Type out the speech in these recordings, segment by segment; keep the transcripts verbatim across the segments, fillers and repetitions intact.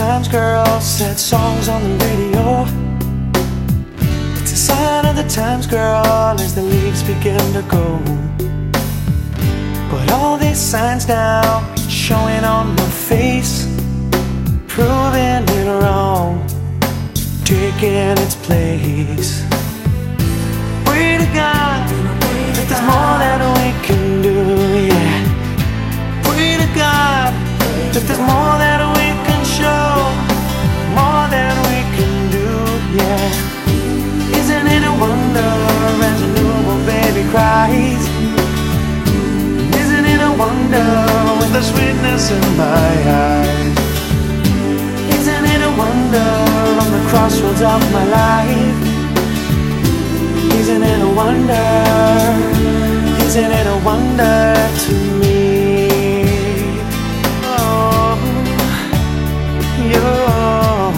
times, girl, sad songs on the radio. It's a sign of the times, girl, as the leaves begin to go. But all these signs now showing on my face, proving it wrong, taking its place. Pray to God that there's more that we can do, yeah. Pray to God that there's more that we can show, more that we can do, yeah. Isn't it a wonder as a newborn baby cries? Isn't it a wonder with the sweetness in my eyes? Isn't it a wonder on the crossroads of my life? Isn't it a wonder? Isn't it a wonder to me? Oh, yo.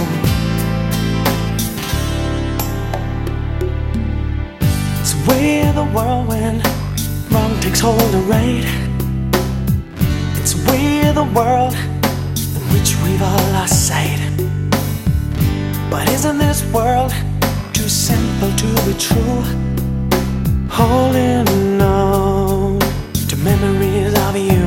It's the way of the world when wrong takes hold of right. It's the way of the world in which we've all lost sight. But isn't this world too simple to be true? Holding on to memories of you.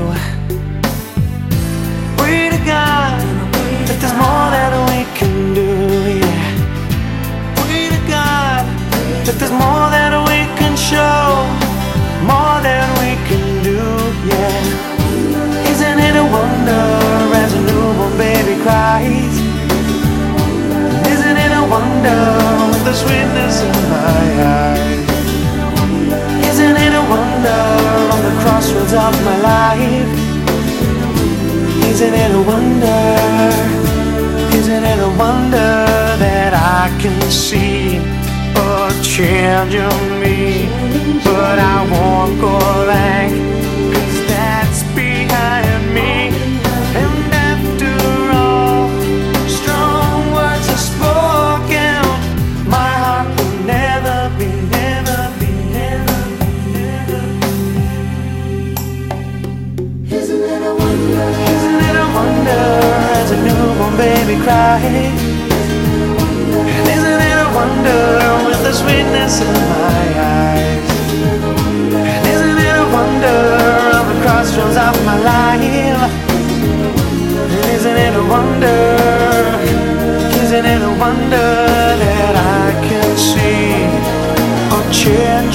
Pray to God that there's more that we can do, yeah. Pray to God that there's more that we can show, more that we can do, yeah. Isn't it a wonder as a newborn baby cries? Isn't it a wonder with the sweetness in my eyes? Isn't it a wonder on the crossroads of my life? Isn't it a wonder? Isn't it a wonder that I can see a change in me? But I won't go back, 'cause that's behind me. And after all, strong words are spoken, my heart will never be, never be, never be, never be. Isn't it a wonder? Isn't it a wonder as a newborn baby cries? And isn't it a wonder with the sweetness in my eyes? And isn't it a wonder on the crossroads of my life? And isn't it a wonder? Isn't it a wonder that I can see a change